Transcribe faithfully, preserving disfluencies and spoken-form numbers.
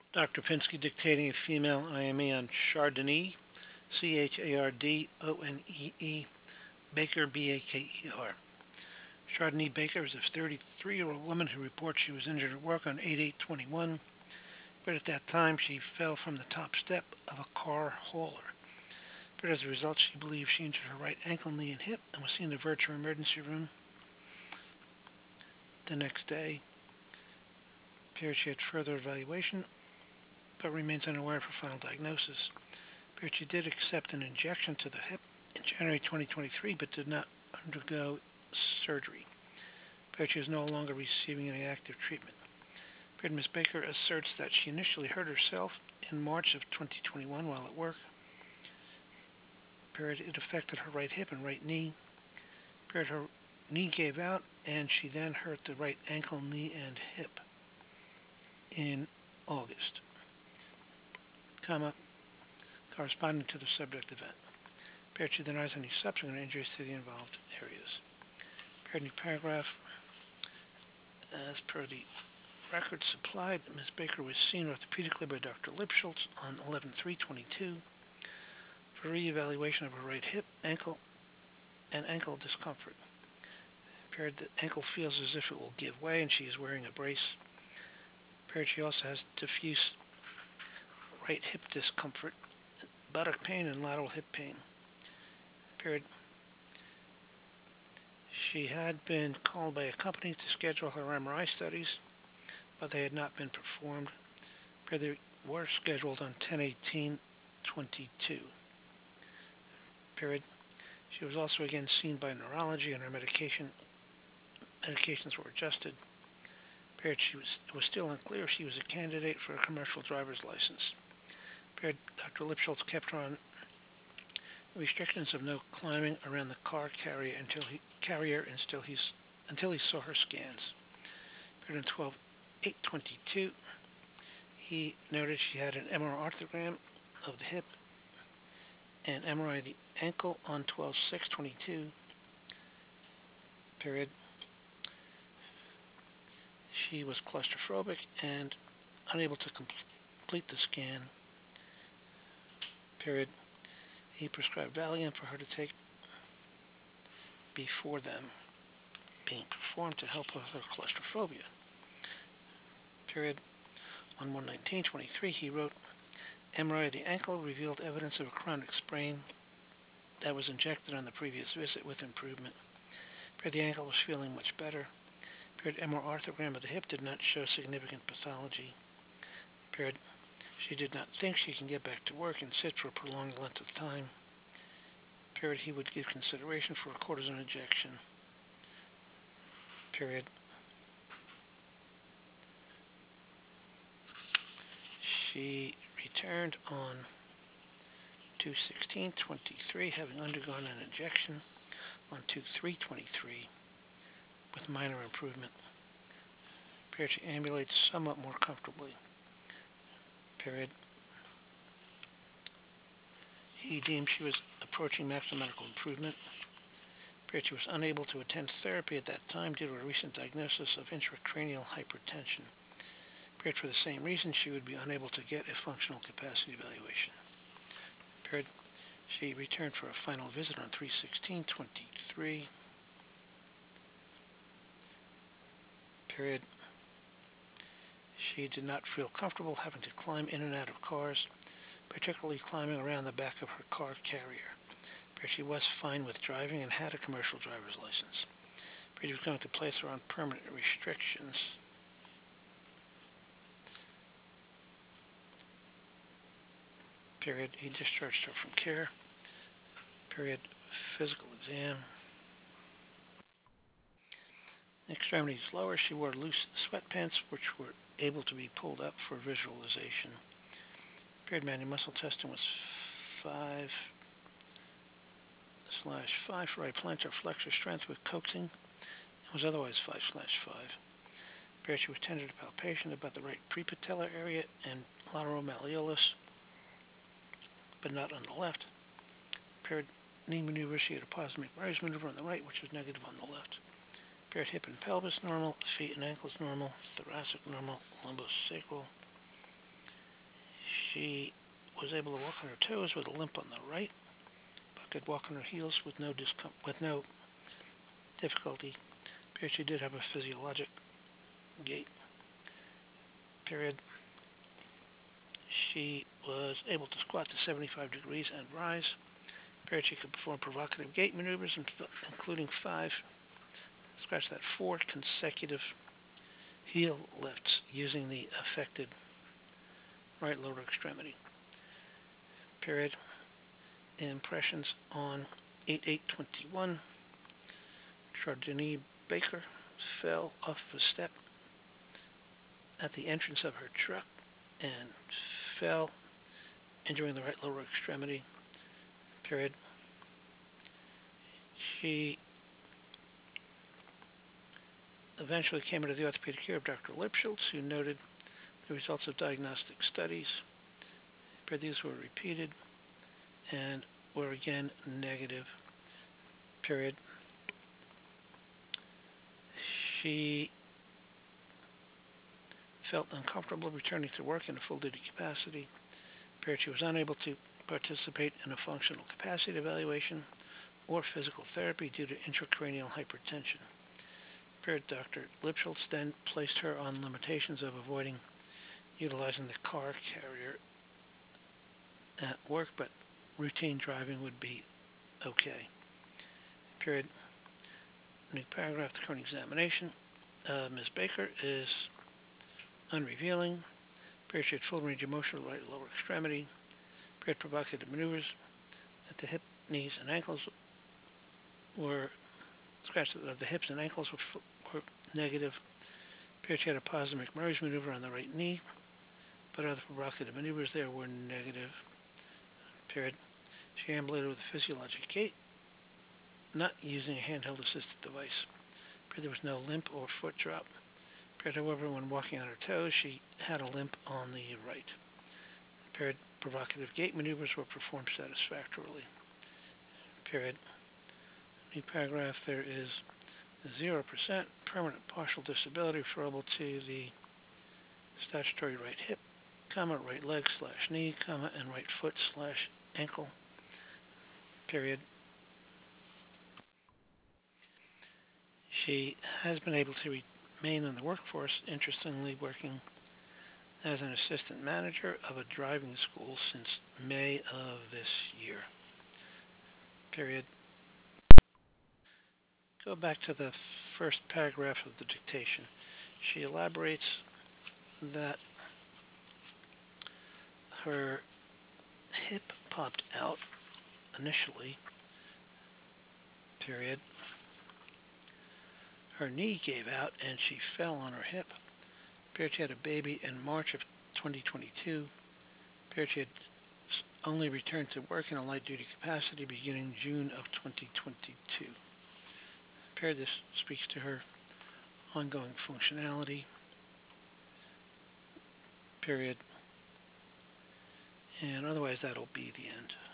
Doctor Pinsky dictating a female I M E on Chardonnay, C H A R D O N E E, Baker, B A K E R. Chardonnay Baker is a thirty-three-year-old woman who reports she was injured at work on eight eight twenty-one, but at that time she fell from the top step of a car hauler. But as a result, she believes she injured her right ankle, knee, and hip and was seen to divert to her emergency room the next day. Appears she had further evaluation, but remains unaware of her final diagnosis. Appears she did accept an injection to the hip in January twenty twenty-three, but did not undergo surgery. Appears she is no longer receiving any active treatment. Appears Miz Baker asserts that she initially hurt herself in March of twenty twenty-one while at work. Appears it affected her right hip and right knee. Appears her knee gave out, and she then hurt the right ankle, knee, and hip in August, comma, corresponding to the subject event. Appears she denies any subsequent injuries to the involved areas. Appears new paragraph. As per the record supplied, Miz Baker was seen orthopedically by Doctor Lipschultz on eleven three twenty-two for re-evaluation of her right hip, ankle, and ankle discomfort. Appeared the ankle feels as if it will give way, and she is wearing a brace. Appeared she also has diffuse right hip discomfort, buttock pain, and lateral hip pain. Appeared she had been called by a company to schedule her M R I studies, but they had not been performed. Appeared they were scheduled on ten eighteen twenty-two. Period. She was also again seen by neurology, and her medication medications were adjusted. Period. She was it was still unclear if she was a candidate for a commercial driver's license. Period. Doctor Lipschultz kept her on restrictions of no climbing around the car carrier until he carrier until he's until he saw her scans. Period. On twelve eight twenty-two, he noted she had an M R I arthrogram of the hip and M R I of the ankle on twelve six twenty-two. Period. She was claustrophobic and unable to complete the scan. Period. He prescribed Valium for her to take before them being performed to help with her claustrophobia. Period. On one nineteen twenty-three, he wrote, M R I of the ankle revealed evidence of a chronic sprain that was injected on the previous visit with improvement. Period. The ankle was feeling much better. Period. M R I arthrogram of the hip did not show significant pathology. Period. She did not think she can get back to work and sit for a prolonged length of time. Period. He would give consideration for a cortisone injection. Period. She returned on two sixteen twenty-three, having undergone an injection on two three twenty-three with minor improvement. Period. She ambulates somewhat more comfortably. Period. He deemed she was approaching maximum medical improvement. Period. She was unable to attend therapy at that time due to a recent diagnosis of intracranial hypertension. Period. For the same reason, she would be unable to get a functional capacity evaluation. Period. She returned for a final visit on three sixteen twenty-three. Period. She did not feel comfortable having to climb in and out of cars, particularly climbing around the back of her car carrier. Period. She was fine with driving and had a commercial driver's license. Period. He was going to place her on permanent restrictions. Period. He discharged her from care. Period. Physical exam. Extremities lower. She wore loose sweatpants, which were able to be pulled up for visualization. Period. Manual muscle testing was five slash five for right plantar flexor strength with coaxing. It was otherwise five slash five. Period. She was tended to palpation about the right prepatellar area and lateral malleolus, but not on the left. Period. Knee maneuver. She had a positive McMurray's maneuver on the right, which was negative on the left. Period. Hip and pelvis normal. Feet and ankles normal. Thoracic normal. Lumbosacral She was able to walk on her toes with a limp on the right, but could walk on her heels with no discom- with no difficulty. Period. She did have a physiologic gait. Period. She was able to squat to seventy-five degrees and rise. Period. She could perform provocative gait maneuvers, including five, scratch that, four consecutive heel lifts using the affected right lower extremity. Period. Impressions on eight eight twenty-one. Chardonnay Baker fell off a step at the entrance of her truck and fell, injuring the right lower extremity. Period. She eventually came into the orthopedic care of Doctor Lipschultz, who noted the results of diagnostic studies. Period. These were repeated and were again negative. Period. She felt uncomfortable returning to work in a full-duty capacity. Period. She was unable to participate in a functional capacity evaluation or physical therapy due to intracranial hypertension. Period. Doctor Lipschultz then placed her on limitations of avoiding utilizing the car carrier at work, but routine driving would be okay. Period. New paragraph. The current examination. Uh, Miz Baker is unrevealing. Period. She had full range of motion of the right lower extremity. Period. Provocative maneuvers at the hip, knees, and ankles were scratched of the hips and ankles were, were negative. Period. She had a positive McMurray's maneuver on the right knee, but other provocative maneuvers there were negative. Period. She ambulated with a physiologic gait, not using a handheld assisted device. Period. There was no limp or foot drop. Period. However, when walking on her toes, she had a limp on the right. Period. Provocative gait maneuvers were performed satisfactorily. Period. New paragraph. There is zero percent permanent partial disability referable to the statutory right hip, comma, right leg slash knee, comma, and right foot slash ankle. Period. She has been able to remain in the workforce, interestingly working as an assistant manager of a driving school since May of this year. Period. Go back to the first paragraph of the dictation. She elaborates that her hip popped out initially. Period. Her knee gave out and she fell on her hip. Period. She had a baby in March of twenty twenty-two. Period. She had only returned to work in a light-duty capacity beginning June of twenty twenty-two. Period. This speaks to her ongoing functionality. Period. And otherwise, that'll be the end.